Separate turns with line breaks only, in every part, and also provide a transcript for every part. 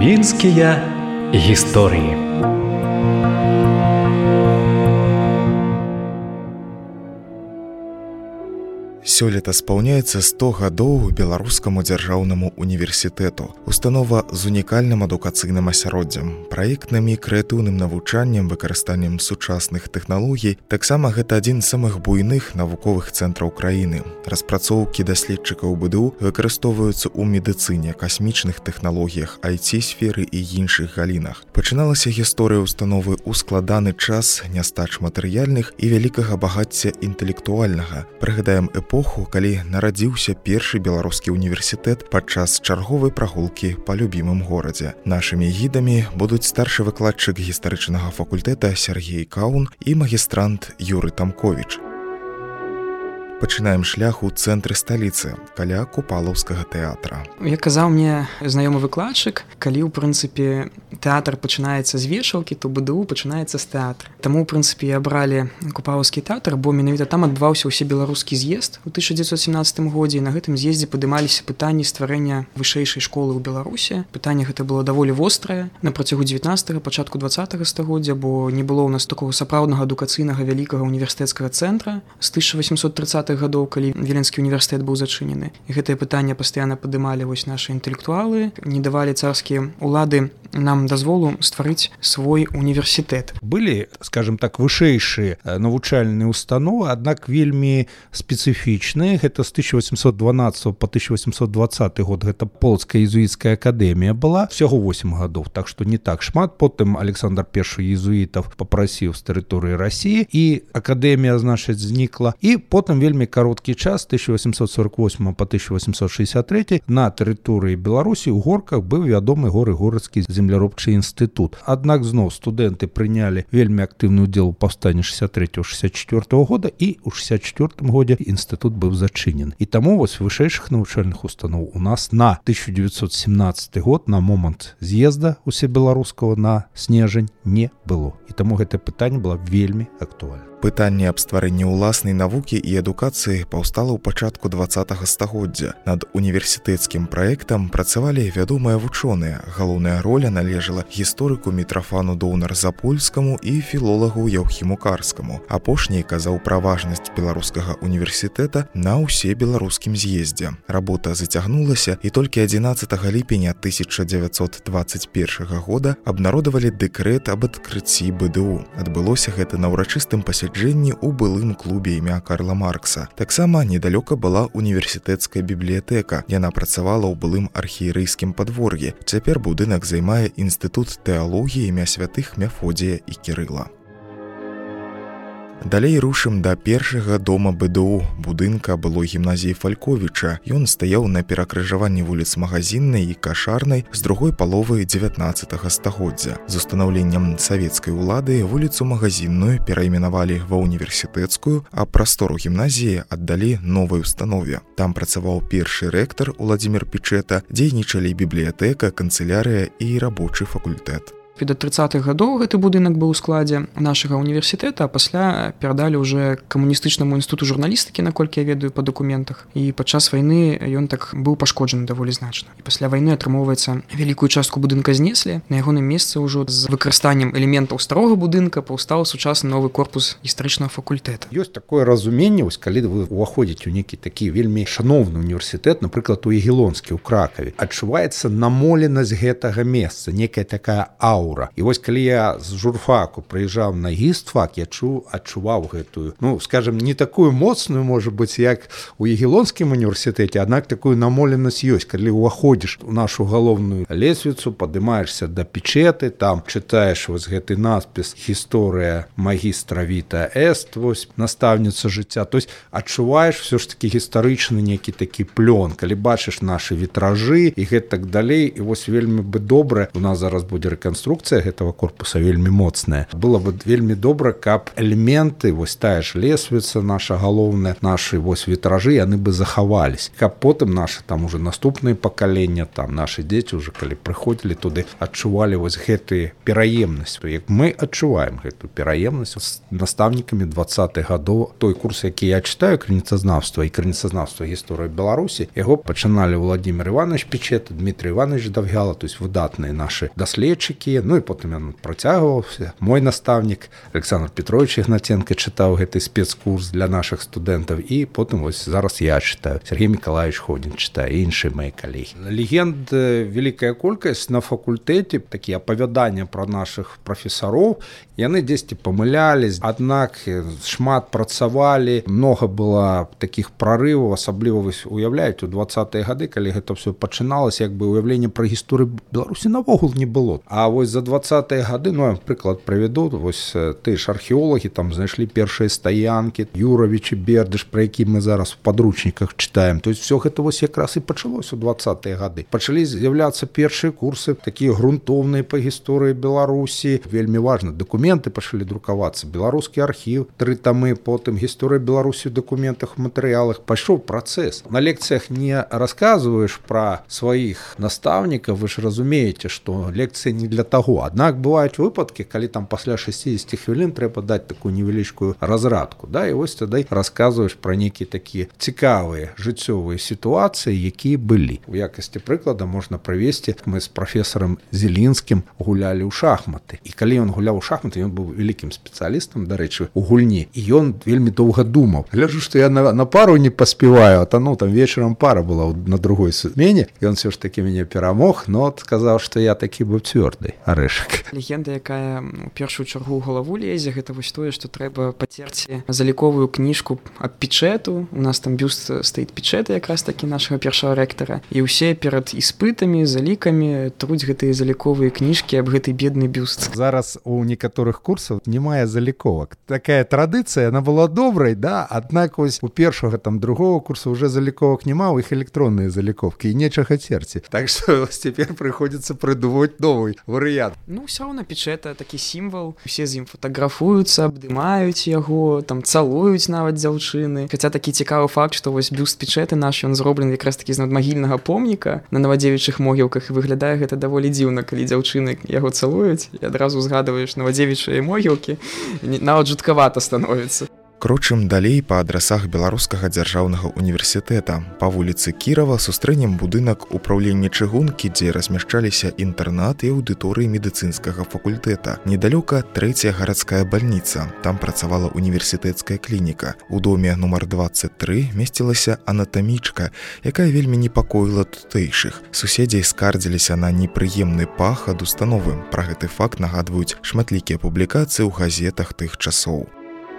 Бабінскія гісторыі.
Сёлета спаўняецца 100 гадоў беларускаму дзяржаўнаму універсітэту. Установа з унікальным адукацыйным асяроддзям, праектным і крэатыўным навучаннем, выкарыстаннем сучасных тэхналогій. Таксама гэта адзін з самых буйных навуковых цэнтраў краіны. Распрацоўкі даследчыкаў БДУ выкарыстоўваюцца ў медыцыне, касмічных тэхналогіях, IT-сферы і іншых галінах. Пачыналася гісторыя установы ў складаны час нястач матэрыяльных і вялікага багацця інтэлектуальнага. Прыгадаем эпоху, калі нарадзіўся першы беларускі універсітэт падчас чарговай прагулкі па любімым горадзе. Нашымі гідамі будуць старшы выкладчык гістарычнага факультэта Сергей Каун і магістрант Юры Тамковіч. Пачынаем шлях у цэнтры сталіцы, каля Купалаўскага тэатра.
Як казаў мне знаёмы выкладчык, калі, ў прынцыпе, тэатр пачынаецца з вешалкі, то БДУ пачынаецца з тэатра. Таму, ў прынцыпе, абралі Купалаўскі тэатр, бо менавіта там адбываўся ўсебеларускі з'езд у 1917 годзе, і на гэтым з'ездзе падымаліся пытанні стварэння вышэйшай школы ў Беларусі. Пытанне гэта было даволі вострае на працягу 19-га, пачатку 20-га стагоддзя, бо не было ў нас такога сапраўднага адукацыйнага вялікага універсітэцкага цэнтра з 1830 гадоў, калі Віленскі універсітэт быў зачынены. І гэтае пытанне пастаянна падымалі вось нашы інтэлектуалы, не давалі царскія ўлады нам дазволу стварыць свой універсітэт.
Былі, скажем так, вышэйшыя навучальныя установы, аднак вельмі спецыфічныя. Гэта з 1812 по 1820 год гэта Полацкая езуіцкая акадэмія была, всяго 8 гадоў, так што не так шмат. Потым Александр I езуітаў папрасіў з тэрыторыі Расіі, і акадэмія, значыць, знікла. І потым вельмі кароткі час, 1848 по 1863, на тэрыторыі Беларусі ў горках быў вядомы горы-горацкі земляробчы інстытут. Аднак зноў студэнты прынялі вельмі актыўны ўдзел у паўстанні 63-64 года, і ў 64 годзе інстытут быў зачынен. І таму вось вышэйшых навучальных устаноў у нас на 1917 год, на момант з'езда усебеларускага на снежань, не было. І таму гэтае пытанне было вельмі актуальна.
Пытанне аб стварэнні ўласнай навукі і адукацыі паўстала ў пачатку 20-го стагоддзя. Над універсітэцкім праектам працавалі вядомыя вучоныя. Галоўная роля належала гісторыку Мітрафану Доўнар-Запольскаму і філолагу Яўхіму Карскаму. Апошні казаў пра важнасць беларускага універсітэта на ўсебеларускім з'ездзе. Работа зацягнулася, і толькі 11 ліпеня 1921 года абнародавалі дэкрэт аб адкрыцці БДУ. Адбылося гэта на ўрачыстым пасяджэнні ў былым клубе імя Карла Маркса. Таксама недалёка была універсітэцкая бібліятэка. Яна працавала ў былым архієрэйскім падвор'і. Цяпер будынак займае інстытут тэалогіі імя святых Мефодія і Кірыла. Далей рушым да першага дома БДУ, будынка былой гімназіі Фальковіча. Ён стаяў на перакрыжаванні вуліц Магазіннай і Кашарнай з другой паловы 19-го стагоддзя. З устанаўленнем савецкай улады вуліцу Магазінную перайменавалі ва універсітэцкую, а прастору гімназіі аддалі новай установе. Там працаваў першы рэктар Уладзімір Пічэта, дзейнічалі бібліятэка, канцылярыя і рабочы факультэт.
Да 30-х гадоў гэты будынак быў у складзе нашага універсітэта, а пасля перадалі ўжо камуністычнаму інстытуту журналістыкі, наколькі я ведаю па дакументах. І падчас вайны ён так быў пашкоджаны даволі значна. І пасля вайны, атрымоўваецца, вялікую частку будынка знеслі. На ягоным месцы ўжо з выкарыстаннем элементаў старога будынка паўстаў сучасны новы корпус гістарычнага факультэта.
Ёсць такое разуменне, вось калі вы ўваходзіце ў нейкі такі вельмі шаноўны універсітэт, напрыклад, у Ягелонскі, ў Кракаве, адчуваецца намоленасць гэтага месца, некая такая аура. І вось калі я з журфаку прыязджаў на гістфак, я адчуваў гэтую, скажем, не такую моцную, можа быць, як у Ягелонскім універсітэце, аднак такую намоленасць ёсць. Калі ўваходзіш у нашу галоўную лесвіцу, падымаешся да Пічэты, там чытаеш вось гэты надпіс «Гісторыя магістра Віта Эст», вось настаўніца жыцця. То есть адчуваеш все ж таки гістарычны некі такі плён, калі бачыш нашы вітражы і гэтак далей. І вось вельмі бы добра, у нас зараз будзе рэканструкцыя канструкцыя гэтага корпуса вельмі моцная. Было бы вельмі добра, каб элементы, вось тая ж лесвіца наша галоўная, нашы вось вітражы, яны бы захавались. Каб потым нашы там уже наступныя пакалення, там нашы дзеці уже калі прыходзілі туды, адчувалі вось гэтую пераемнасць. Як мы адчуваем гэту пераемнасць з настаўнікамі 20-х гадоў. Той курс, які я читаю, крыніцазнаўства і крыніцазнаўства гісторыі Беларусі, яго пачыналі Владимир Иванович Печета, Дмитрий Иванович Давгала, то есть выдатныя нашы даследчыкі, ну і потым ён працягваўся. Мой настаўнік Александр Петрович Ігнатенко чытаў гэты спецкурс для наших студэнтаў, і потым вось зараз я читаю. Сергей Миколаевич Ходин читае, і іншыя мои калегі. Легенд вялікая колькасць на факультэце, такія апавяданні пра наших прафесароў, яны дзесьці памылялись, аднак шмат працавалі, много было таких прорываў, асабліва вы уяўляеце у 20-е гады, калі гэта все пачыналася, як бы уяўленне пра гісторыю Беларусі навогул не было. А вось за 20-е гады, ну я прыклад прыведу, вось ты ж археолагі там знайшлі першыя стаянкі, Юравіч і Бердыш, пра які мы зараз в падручніках читаем. То есть все гэта вось якраз і пачалось у 20-е гады. Пачалі з'яўляцца першыя курсы, такія грунтоўныя па гісторыі Беларусі. Вельмі важна, дакументы пачалі друкавацца, беларускі архіў, 3 тамы, потым гісторыя Беларусі ў дакументах, матэрыялах. Пайшоў працэс. На лекцыях не расказваеш пра сваіх настаўнікаў, вы ж разумееце, што лекцыя не для таго. Аднак бываюць выпадкі, калі там пасля 60 хвілін трэба даць такую невялічкую разрадку, да, і вось тады расказваеш пра нейкія такія цікавыя жыццёвыя сітуацыі, якія былі. У якасці прыклада можна прывесці, мы з прафесарам Зелінскім гулялі ў шахматы. І калі ён гуляў у шахматы, ён быў вялікім спецыялістам, дарэчы, у гульні. І ён вельмі доўга думаў. Гляджу, што я на пару не паспеваю, а то ну там вечарам пара была на другой смене. Ён все ж таки мяне перамог, но сказаў, што я такі быў цвёрды арэшак.
Легенда, якая у першую чаргу ў галаву лезе, гэта вось тое, што трэба пацерці заліковую кніжку аб Печету. У нас там бюст стаіць Печета, якраз такі нашага першага рэктара. І ўсе перад іспытамі, залікамі труць гэтыя заліковыя кніжкі аб гэты бедны бюст.
Зараз у некаторых курсаў не мае заліковак. Такая традыцыя, она была добрай, да, аднак вось у першага там другого курса уже заліковак няма, у іх электронныя заліковкі і нечага церці. Так што цяпер прыходзіцца прыдумаць новый варыянт.
Ну, ўсё роўна Печета такі сімвал. Усе з ім фатаграфуюцца, абдымаюць яго, там цалуюць нават дзяўчыны. Хаця такі цікавы факт, што вось бюст Печеты наш, ён зроблены якраз такі з надмагільнага помніка на Навадзевічых могілках, і выглядае гэта даволі дзіўна, калі дзяўчыны яго цалуюць, і адразу згадваеш Навадзевічыя могілкі, нават жуткавата становіцца.
Крочым далей па адрасах Беларускага дзяржаўнага універсітэта. Па вуліцы Кірава сустрэнем будынак управлення чыгункі, дзе размяшчаліся інтэрнат і аўдыторыі медыцынскага факультэта. Недалёка 3-я гарадская бальніца. Там працавала універсітэцкая клініка. У доме нумар 23 месцілася анатамічка, якая вельмі непакоіла тутэйшых. Суседзі скардзіліся на непрыемны пах ад установы. Пра гэты факт нагадваюць шматлікія публікацыі ў газетах тых часоў.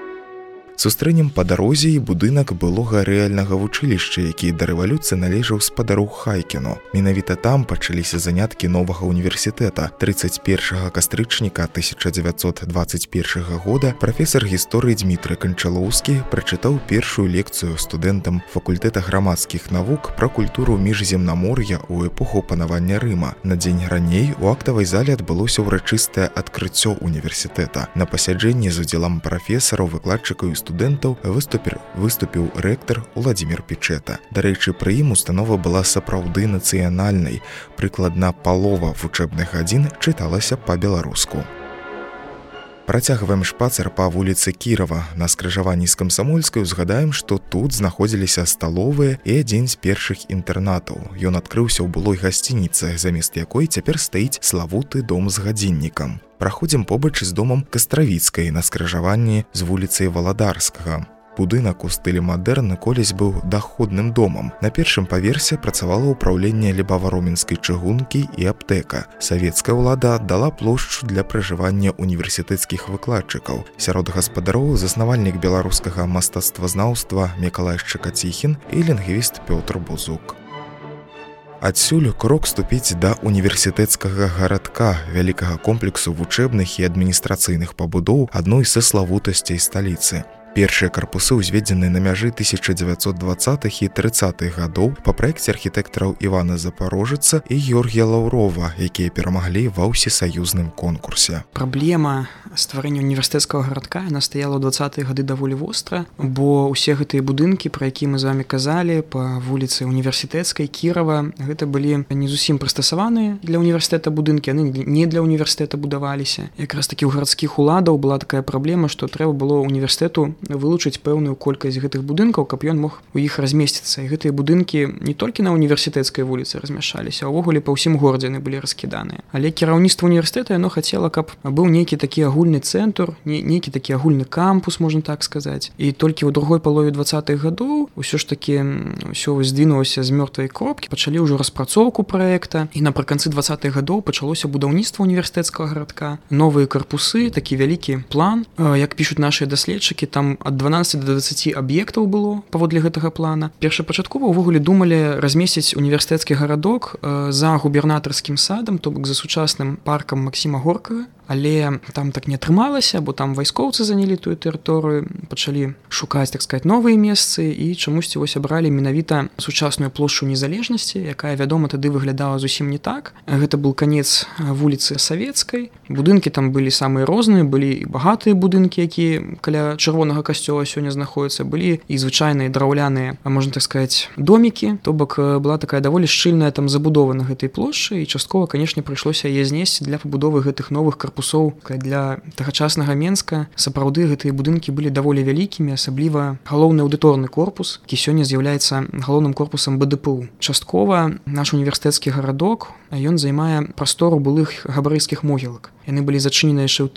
Сустрэнем па дарозе і будынак былога рэальнага вучылішча, які да рэвалюцыі належаў спадару Хайкіну. Менавіта там пачаліся заняткі новага універсітэта. 31 кастрычніка 1921 года прафесар гісторыі Дмітрый Канчалоўскі прачытаў першую лекцыю студэнтам факультэта грамадскіх навук пра культуру міжземнамор'я ў эпоху панавання Рыма. На дзень раней у актавай зале адбылося ўрачыстае адкрыццё універсітэта. На пасяджэнні з удзелам прафесараў, выкладчыкаў і студэнтаў выступіў рэктар Владимир Печета. Дарэчы, пры ім установа была сапраўды нацыянальнай. Прыкладна палова вучэбных гадзін чыталася па-беларуску. Працягваем шпацыр па вуліцы Кірава. На скрыжаванні з Камсамольскай узгадаем, што тут знаходзіліся сталовыя і адзін з першых інтэрнатаў. Ён адкрыўся ў былой гасцініцы, замест якой цяпер стаіць славуты дом з гадзіннікам. Праходзім побач з домам Кастравіцкай на скрыжаванні з вуліцай Валадарскага. Будынак у стылі мадэрн колісь быў даходным домам. На першым паверсе працавала ўпраўленне Лебава-Роменскай чыгункі і аптэка. Савецкая ўлада аддала плошчу для пражывання універсітэцкіх выкладчыкаў. Сярод гаспадароў заснавальнік беларускага мастацтвазнаўства Мікалай Шчакаціхін і лінгвіст Пётр Бузук. Адсюль крок ступіць да універсітэцкага гарадка, вялікага комплексу вучэбных і адміністрацыйных пабудоў адной са славутасцей сталіцы. Першыя карпусы ўзведзены на мяжы 1920-х і 30-х гадоў па праекце архітэктараў Івана Запарожаца і Георгія Лаўрова, якія перамаглі ва ўсесаюзным конкурсе.
Праблема стварэння універсітэцкага гарадка яна стаяла ў 20-е гады даволі востра, бо ўсе гэтыя будынкі, пра якія мы з вамі казалі, па вуліцы Універсітэцкай, Кірава, гэта былі не зусім прыстасаваныя для універсітэта будынкі, яны не для універсітэта будаваліся. Якраз такі ў гарадскіх уладаў была такая праблема, што трэба было універсітэту вылучыць пэўную колькасць гэтых будынкаў, каб ён мог у іх размесціцца. І гэтыя будынкі не толькі на універсітэцкай вуліцы размяшаліся, а ўвогуле па ўсім горадзе яны былі раскіданыя. Але кіраўніцтва універсітэта яно хацела, каб быў нейкі такі агульны цэнтр, нейкі такі агульны кампус, можна так сказаць. І толькі ў другой палове 20-х гадоў усё ж такі ўсё здвінулася з мёртвай кропкі, пачалі ўжо распрацоўку праекта, і напрыканцы 20-х гадоў пачалося будаўніцтва універсітэцкага гарадка, новыя карпусы, такі вялікі план. Як пішуць нашыя даследчыкі, там ад 12 до 20 аб'ектаў было паводле гэтага плана. Першапачаткова ўвогуле думалі размесціць універсітэцкі гарадок за губернатарскім садам, то бок за сучасным паркам Максіма Горкага, але там так не атрымалася, бо там вайскоўцы занялі тую тэрыторыю, пачалі шукаць, так сказаць, новыя месцы і чамусьці вось абралі менавіта сучасную плошчу Незалежнасці, якая, вядома, тады выглядала зусім не так. Гэта был канец вуліцы Савецкай. Будынкі там былі самыя розныя, былі і багатыя будынкі, якія каля чырвонага касцёла сёння знаходзяцца, былі і звычайныя драўляныя, можна так сказаць, домікі. То бок была такая даволі шчыльная там забудова на гэтай плошчы, і часткова, канешне, прыйшлося яе знесці для пабудовы гэтых новых корпусоў. Для тагачаснага Менска сапраўды гэтыя будынкі былі даволі вялікімі, асабліва галоўны аўдыторны корпус, які сёння з'яўляецца галоўным корпусам БДПУ. Часткова наш універсітэцкі гарадок, ён займае прастору былых габрэйскіх могілак. Яны былі зачынены яшчэ ў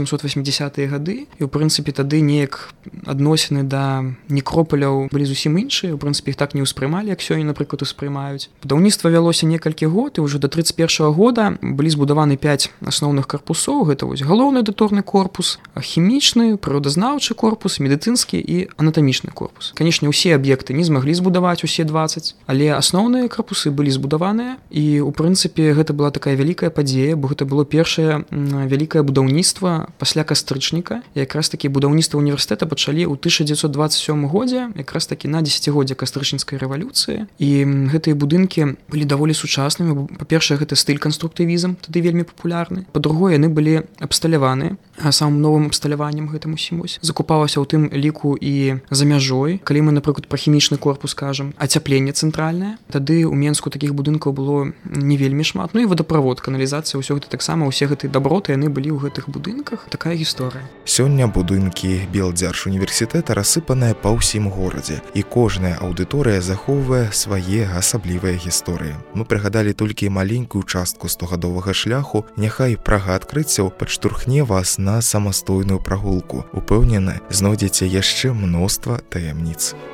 1880-е гады, і ў прынцыпе тады неяк адносіны да некропаляў былі зусім іншыя, у прынцыпе іх так не ўспрымалі, як сёння, напрыклад, успрымаюць. Будаўніцтва вялося некалькі год, і ўжо да 31-го года былі збудаваны 5 асноўных карпусоў. Гэта вось галоўны аўдыторны корпус, хімічны, прыродазнаўчы корпус, медыцынскі і анатамічны корпус. Канешне, усе аб'екты не змаглі збудаваць усе 20, але асноўныя карпусы былі збудаваныя, і ў прынцыпе гэта была такая вялікая падзея, бо гэта было першае вялікае будаўніцтва пасля кастрычніка. Якраз такі будаўніцтва універсітэта пачалі ў 1927 годзе, якраз такі на 10годдзе кастрычніцкай рэвалюцыі. І гэтыя будынкі былі даволі сучаснымі. Па-першае, гэта стыль канструктывізм, тады вельмі папулярны. Па-другое, яны былі абсталяваны самым новым абсталяваннем гэтым усім. Закупалася ў тым ліку і за мяжой. Калі мы, напрыклад, пра хімічны корпус кажам, ацяпленне цэнтральнае, тады ў Менску такіх будынкаў было не вельмі шмат. Ну і вадаправод, каналізацыя, ўсё гэта таксама, усе гэтыя даброты, яны былі ў гэтых будынках. Такая гісторыя.
Сёння будынкі Белдзяржуніверсітэта рассыпаныя па ўсім горадзе, і кожная аўдыторыя захоўвае свае асаблівыя гісторыі. Мы прыгадалі толькі маленькую частку 100гадовага шляху, няхай прага адкрыццяў падштурхне вас на самастойную прагулку. Упэўнены, знойдзеце яшчэ мноства таямніц.